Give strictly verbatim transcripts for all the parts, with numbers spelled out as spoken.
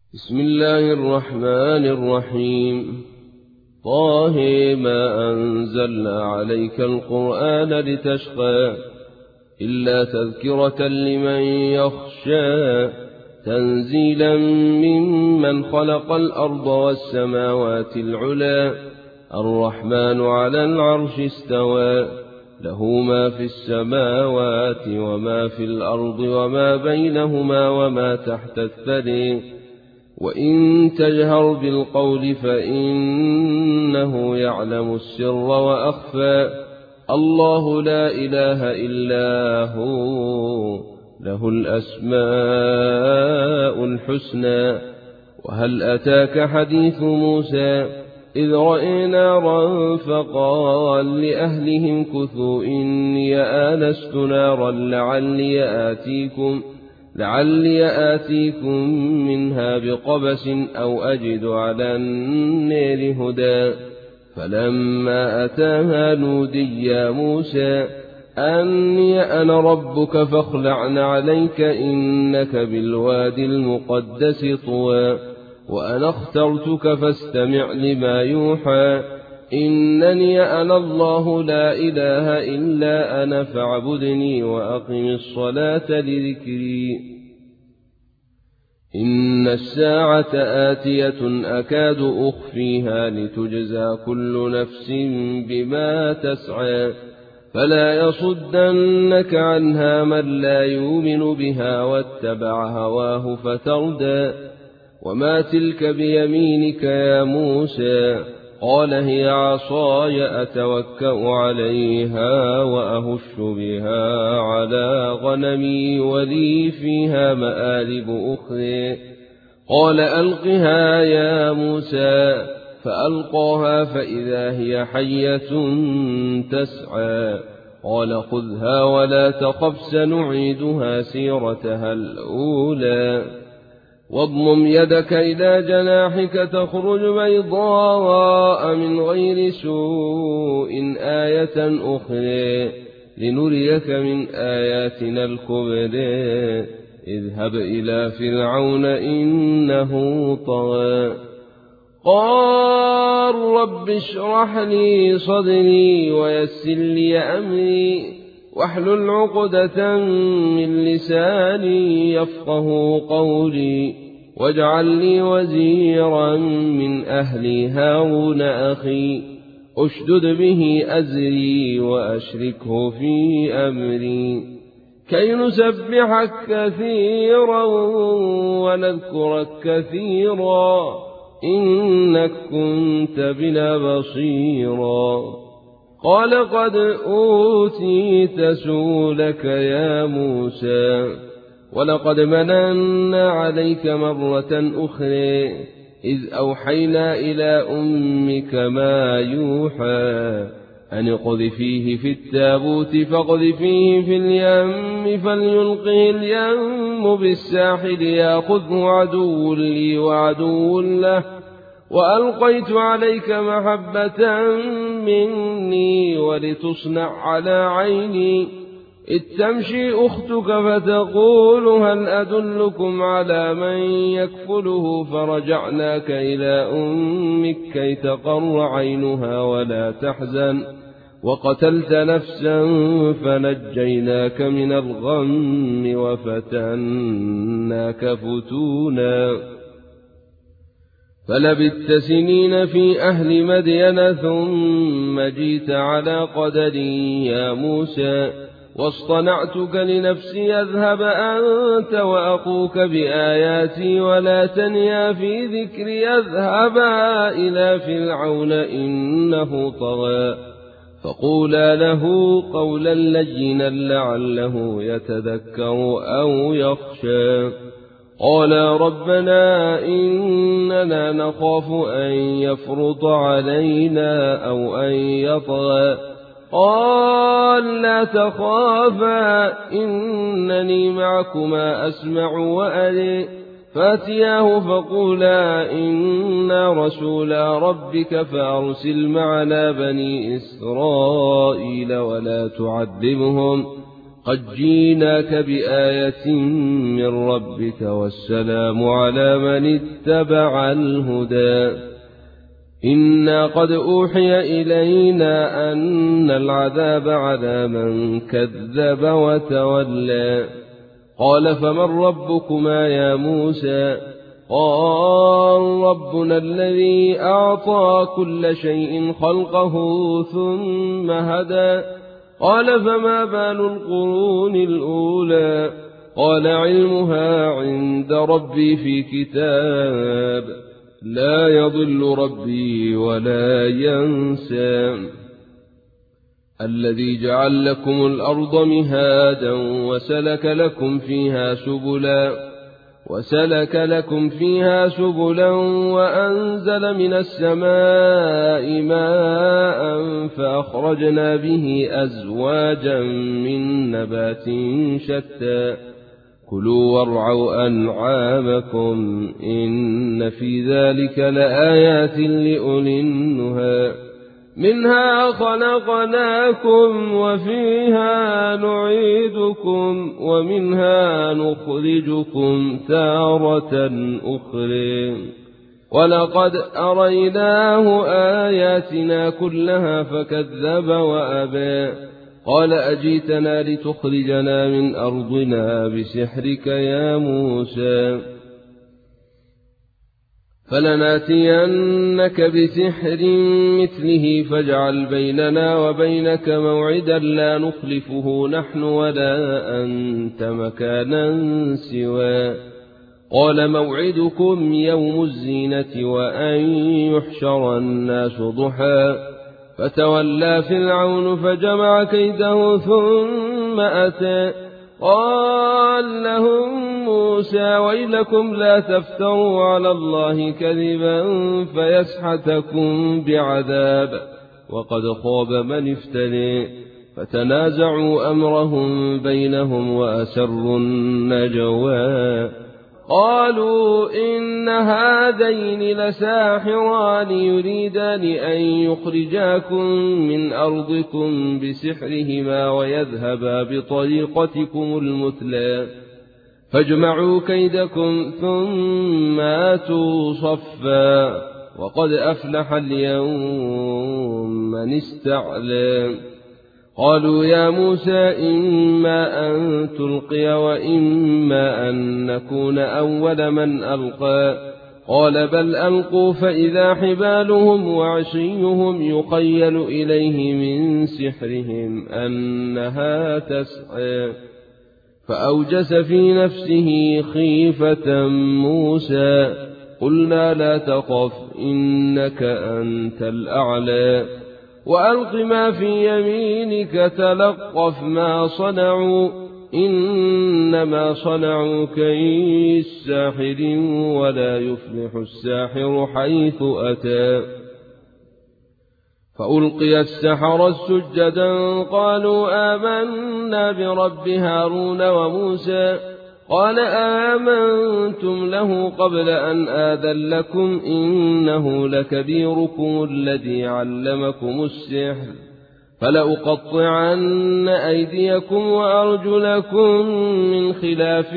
بسم الله الرحمن الرحيم. طه ما أنزلنا عليك القرآن لتشقى إلا تذكرة لمن يخشى تنزيلا ممن خلق الأرض والسماوات العلى الرحمن على العرش استوى له ما في السماوات وما في الأرض وما بينهما وما تحت الثرى وإن تجهر بالقول فإنه يعلم السر وأخفى الله لا إله إلا هو له الأسماء الحسنى. وهل أتاك حديث موسى إذ رأى نارا فقال لأهلهم كثوا إني آنست نارا لعلي آتيكم لعلي آتيكم منها بقبس أو أجد على النار هدى فلما أتاها نودي يا موسى أني أنا ربك فاخلع عليك إنك بالوادي المقدس طوى وأنا اخترتك فاستمع لما يوحى إنني أنا الله لا إله إلا أنا فاعبدني وأقم الصلاة لذكري إن الساعة آتية أكاد أخفيها لتجزى كل نفس بما تسعى فلا يصدنك عنها من لا يؤمن بها واتبع هواه فتردى وما تلك بيمينك يا موسى قال هي عصاي أتوكأ عليها وأهش بها على غنمي ولي فيها مآرب أخرى قال ألقها يا موسى فألقاها فإذا هي حية تسعى قال خذها ولا تخف سنعيدها سيرتها الأولى واضمم يدك إلى جناحك تخرج بيضاء من غير سوء آية أخرى لنريك من آياتنا الكبرى اذهب إلى فرعون إنه طغى قال رب اشرح لي صدري ويسر لي أمري واحلل عقدة من لساني يفقه قولي واجعل لي وزيرا من أهلي هارون أخي أشدد به أزري وأشركه في أمري كي نسبحك كثيرا ونذكرك كثيرا إنك كنت بنا بصيرا قال قد أوتيت سؤلك يا موسى ولقد مننا عليك مرة أخرى إذ أوحينا إلى أمك ما يوحى أن اقذفيه في التابوت فاقذفيه في اليم فليلقه اليم بالساحل يأخذه عدو لي وعدو له وألقيت عليك محبة مني ولتصنع على عيني إذ تمشي أختك فتقول هل أدلكم على من يكفله فرجعناك إلى أمك كي تقر عينها ولا تحزن وقتلت نفسا فنجيناك من الغم وفتناك فتونا فلبثت سنين في أهل مدين ثم جيت على قدري يا موسى واصطنعتك لنفسي اذهب أنت وأخوك بآياتي ولا تنيا في ذكري اذهبا إلى فرعون إنه طغى فقولا له قولا لينا لعله يتذكر أو يخشى قالا ربنا إننا نخاف أن يفرط علينا أو أن يطغى قال لا تخافا إنني معكما أسمع وأري فاتياه فقولا إنا رسولا ربك فأرسل معنا بني إسرائيل ولا تعذبهم قد جيناك بآية من ربك والسلام على من اتبع الهدى إنا قد أوحي إلينا أن العذاب على من كذب وتولى قال فمن ربكما يا موسى قال ربنا الذي أعطى كل شيء خلقه ثم هدى قال فما بال القرون الأولى قال علمها عند ربي في كتاب لا يضل ربي ولا ينسى الذي جعل لكم الأرض مهادا وسلك لكم فيها سبلا وسلك لكم فيها سبلا وأنزل من السماء ماء فأخرجنا به أزواجا من نبات شتى كلوا وارعوا أنعامكم إن في ذلك لآيات لأولي النهى منها خلقناكم وفيها نعيدكم ومنها نخرجكم تارة أخرى ولقد أريناه آياتنا كلها فكذب وأبى قال أجيتنا لتخرجنا من أرضنا بسحرك يا موسى فلناتينك بسحر مثله فاجعل بيننا وبينك موعدا لا نخلفه نحن ولا أنت مكانا سوى قال موعدكم يوم الزينة وأن يحشر الناس ضحى فتولى فرعون فجمع كيده ثم أتى قال لهم موسى ويلكم لا تفتروا على الله كذبا فيسحتكم بعذاب وقد خاب من افتري فتنازعوا أمرهم بينهم وأسروا النجوى قالوا إن هذين لساحران يريدان أن يخرجاكم من أرضكم بسحرهما ويذهبا بطريقتكم المثلى فاجمعوا كيدكم ثم آتوا صفا وقد أفلح اليوم من استعلى قالوا يا موسى إما أن تلقي وإما أن نكون أول من ألقى قال بل ألقوا فإذا حبالهم وعشيهم يخيل إليه من سحرهم أنها تسعى فأوجس في نفسه خيفة موسى قلنا لا تخف إنك أنت الأعلى وألق ما في يمينك تلقف ما صنعوا إنما صنعوا كيد ساحر ولا يفلح الساحر حيث أتى فألقي السحرة سجدا قالوا آمنا برب هارون وموسى قال آمنتم له قبل أن آذن لكم إنه لكبيركم الذي علمكم السحر فلأقطعن أيديكم وأرجلكم من خلاف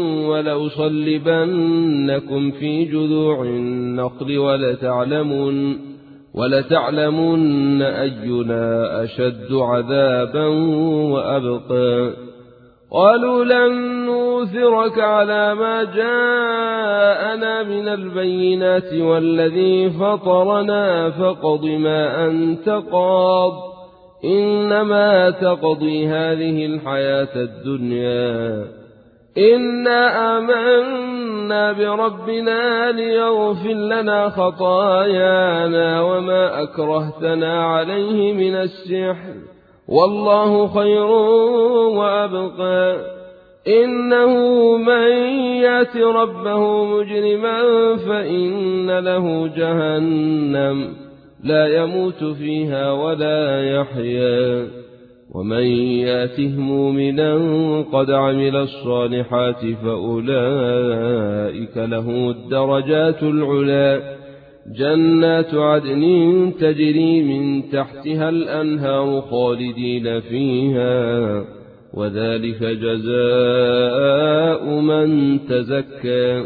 ولأصلبنكم في جذوع النخل ولتعلمن ولتعلمن أينا أشد عذابا وأبقى قالوا لن نؤثرك على ما جاءنا من البينات والذي فطرنا فاقض ما أنت قاض إنما تقضي هذه الحياة الدنيا إنا آمنا بربنا ليغفر لنا خطايانا وما أكرهتنا عليه من السحر والله خير وأبقى إنه من يأت ربه مجرما فإن له جهنم لا يموت فيها ولا يحيا ومن يأته مؤمنا قد عمل الصالحات فأولئك له الدرجات العلى جنات عدن تجري من تحتها الأنهار خالدين فيها وذلك جزاء من تزكى.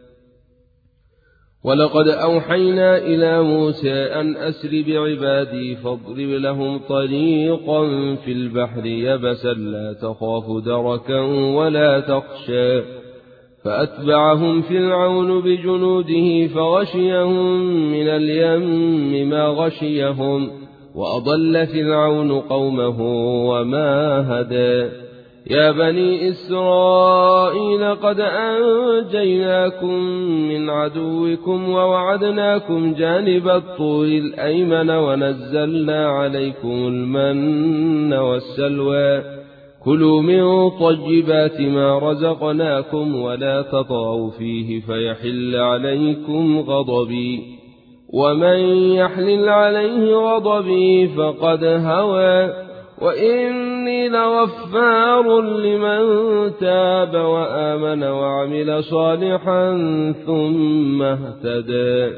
ولقد أوحينا إلى موسى أن أسر بعبادي فاضرب لهم طريقا في البحر يبسا لا تخاف دركا ولا تخشى. فأتبعهم فرعون بجنوده فغشيهم من اليم ما غشيهم وأضل فرعون قومه وما هدى. يا بني إسرائيل قد أنجيناكم من عدوكم ووعدناكم جانب الطور الأيمن ونزلنا عليكم المن والسلوى. كلوا من طيبات ما رزقناكم ولا تطغوا فيه فيحل عليكم غضبي ومن يحلل عليه غضبي فقد هوى. وإني لغفار لمن تاب وآمن وعمل صالحا ثم اهتدى.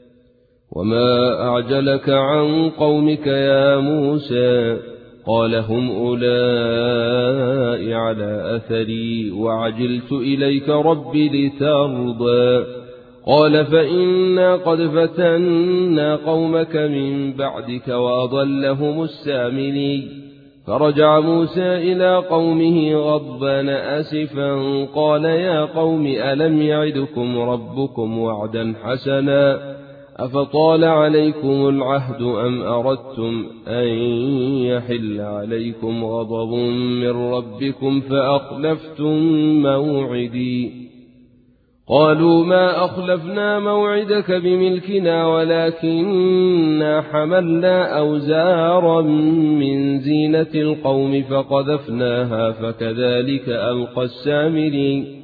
وما أعجلك عن قومك يا موسى؟ قال هم أولئك على أثري وعجلت إليك ربي لترضى. قال فإنا قد فتنا قومك من بعدك وأضلهم السامري. فرجع موسى إلى قومه غضبان آسفا قال يا قوم ألم يعدكم ربكم وعدا حسنا أفطال عليكم العهد أم أردتم أن يحل عليكم غضب من ربكم فأخلفتم موعدي. قالوا ما أخلفنا موعدك بملكنا ولكننا حملنا أوزارا من زينة القوم فقذفناها فكذلك ألقى السامري.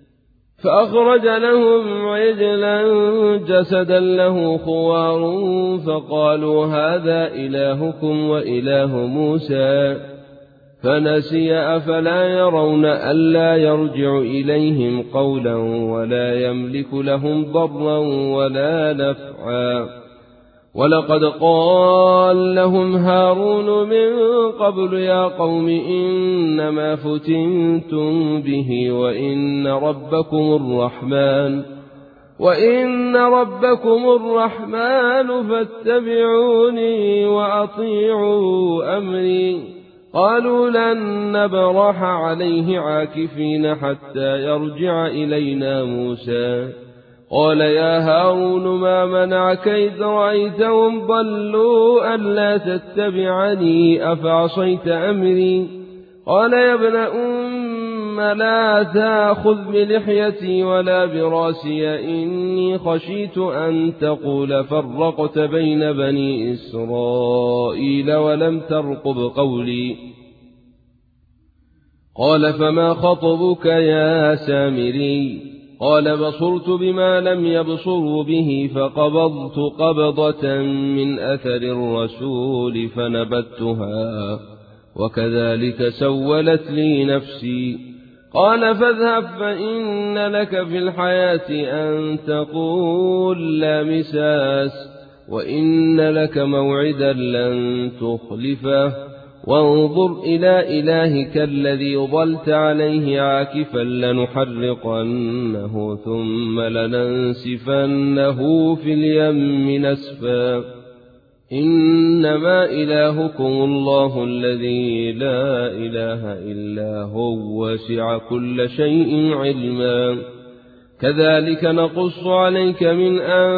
فأخرج لهم عجلا جسدا له خوار فقالوا هذا إلهكم وإله موسى فنسي. أفلا يرون ألا يرجع إليهم قولا ولا يملك لهم ضرا ولا نفعا. ولقد قال لهم هارون من قبل يا قوم إنما فتنتم به وإن ربكم الرحمن وإن ربكم الرحمن فاتبعوني وأطيعوا أمري. قالوا لن نبرح عليه عاكفين حتى يرجع إلينا موسى. قال يا هارون ما منعك إذ رأيتهم ضلوا ألا تتبعني أفعصيت أمري؟ قال يا ابن أم لا تأخذ بلحيتي ولا براسي إني خشيت أن تقول فرقت بين بني إسرائيل ولم ترقب قولي. قال فما خطبك يا سامري؟ قال بصرت بما لم يبصروا به فقبضت قبضة من أثر الرسول فنبتها وكذلك سولت لي نفسي. قال فاذهب فإن لك في الحياة أن تقول لا مساس وإن لك موعدا لن تخلفه وانظر إلى إلهك الذي ظلت عليه عاكفا لنحرقنه ثم لننسفنه في اليم نسفا. إنما إلهكم الله الذي لا إله إلا هو وسع كل شيء علما. كذلك نقص عليك من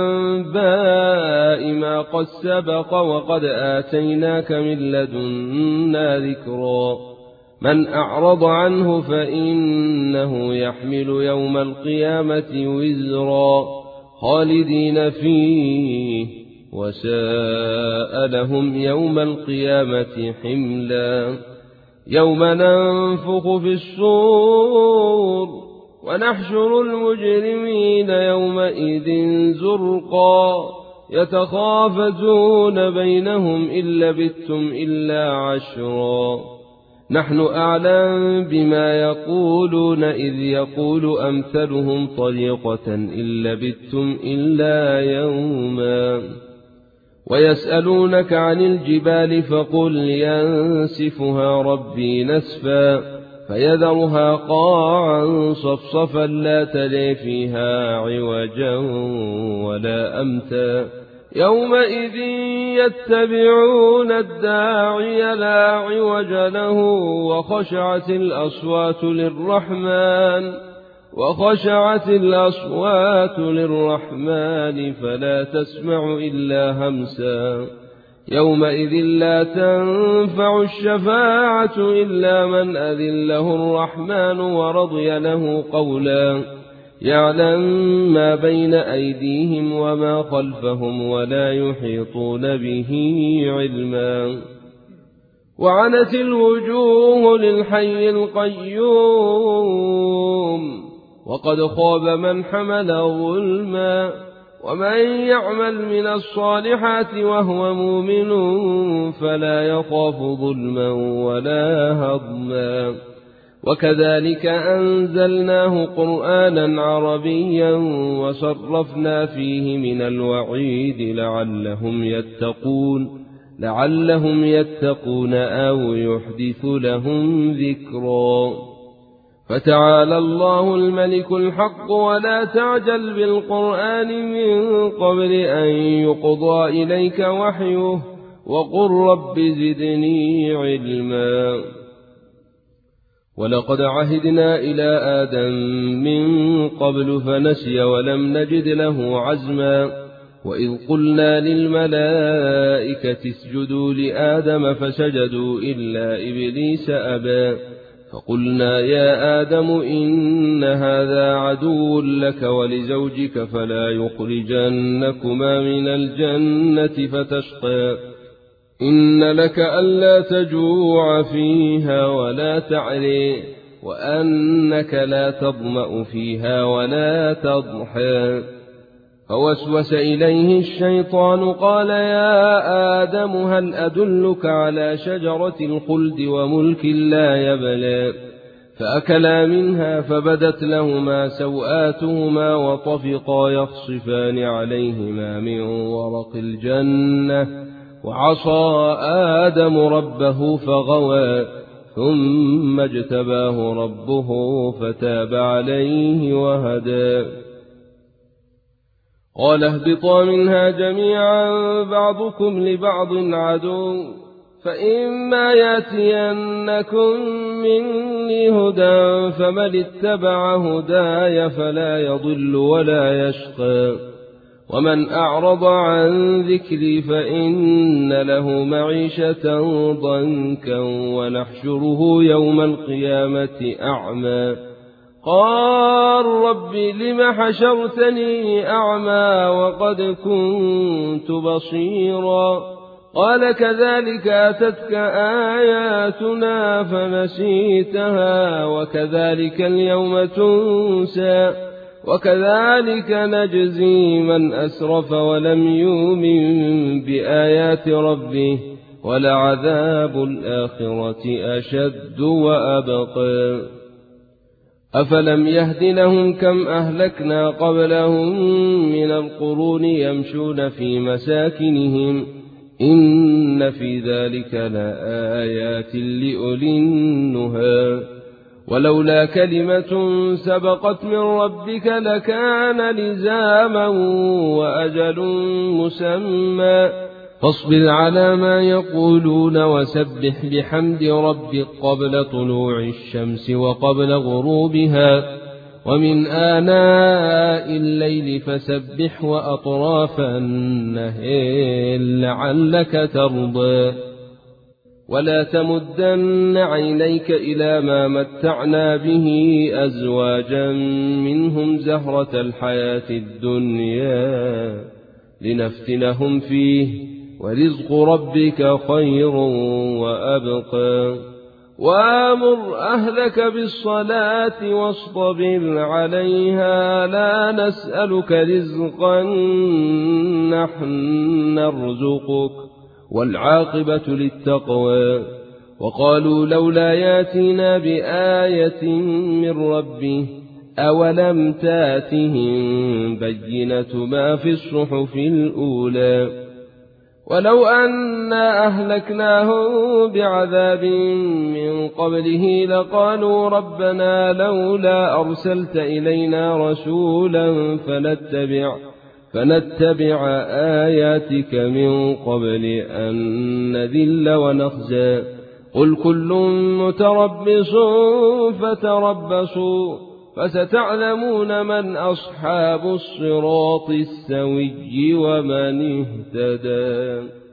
أنباء ما قد سبق وقد آتيناك من لدنا ذكرا. من أعرض عنه فإنه يحمل يوم القيامة وزرا خالدين فيه وساء لهم يوم القيامة حملا. يوم ننفخ في الصور ونحشر المجرمين يومئذ زرقا يتخافتون بينهم إن لبثتم إلا عشرا. نحن أعلم بما يقولون إذ يقول أمثلهم طريقة إن لبثتم إلا يوما. ويسألونك عن الجبال فقل ينسفها ربي نسفا فيذرها قاعا صفصفا لا ترى فيها عوجا ولا أمتا يومئذ يتبعون الداعي لا عوج له وخشعت الأصوات للرحمن وخشعت الأصوات للرحمن فلا تسمع إلا همسا يومئذ لا تنفع الشفاعة إلا من أذن له الرحمن ورضي له قولا يعلم ما بين أيديهم وما خلفهم ولا يحيطون به علما وعنت الوجوه للحي القيوم وقد خاب من حمل ظلما ومن يعمل من الصالحات وهو مؤمن فلا يخاف ظلما ولا هضما وكذلك أنزلناه قرآنا عربيا وصرفنا فيه من الوعيد لعلهم يتقون لعلهم يتقون أو يحدث لهم ذكرا فتعالى الله الملك الحق ولا تعجل بالقرآن من قبل أن يقضى إليك وحيه وقل رب زدني علما ولقد عهدنا إلى آدم من قبل فنسي ولم نجد له عزما وإذ قلنا للملائكة اسجدوا لآدم فسجدوا إلا إبليس أبى فقلنا يا آدم إن هذا عدو لك ولزوجك فلا يخرجنكما من الجنة فتشقى إن لك ألا تجوع فيها ولا تعري وأنك لا تظمأ فيها ولا تضحى فوسوس إليه الشيطان قال يا آدم هل أدلك على شجرة الخلد وملك لا يبلى فأكلا منها فبدت لهما سوآتهما وطفقا يخصفان عليهما من ورق الجنة وعصى آدم ربه فغوى ثم اجتباه ربه فتاب عليه وهدى قال اهبطا منها جميعا بعضكم لبعض عدو فإما يأتينكم مني هدى فمن اتبع هداي فلا يضل ولا يشقى ومن أعرض عن ذكري فإن له معيشة ضنكا ونحشره يوم القيامة أعمى قال رب لم حشرتني أعمى وقد كنت بصيرا قال كذلك أتتك آياتنا فنسيتها وكذلك اليوم تنسى وكذلك نجزي من أسرف ولم يؤمن بآيات ربه ولعذاب الآخرة أشد وأبقى أفلم يهد لهم كم أهلكنا قبلهم من القرون يمشون في مساكنهم إن في ذلك لآيات لأولي النهى ولولا كلمة سبقت من ربك لكان لزاما وأجل مسمى فاصبر على ما يقولون وسبح بحمد ربك قبل طلوع الشمس وقبل غروبها ومن آناء الليل فسبح وأطراف النهار لعلك ترضى ولا تمدن عينيك إلى ما متعنا به أزواجا منهم زهرة الحياة الدنيا لنفتنهم فيه ورزق ربك خير وأبقى وامر أهلك بالصلاة واصطبر عليها لا نسألك رزقا نحن نرزقك والعاقبة للتقوى وقالوا لولا ياتينا بآية من ربه أولم تاتهم بينة ما في الصحف الأولى ولو أنا أهلكناهم بعذاب من قبله لقالوا ربنا لولا أرسلت إلينا رسولا فنتبع, فنتبع آياتك من قبل أن نذل ونخزى قل كل متربص فتربصوا فستعلمون من أصحاب الصراط السوي ومن اهتدى.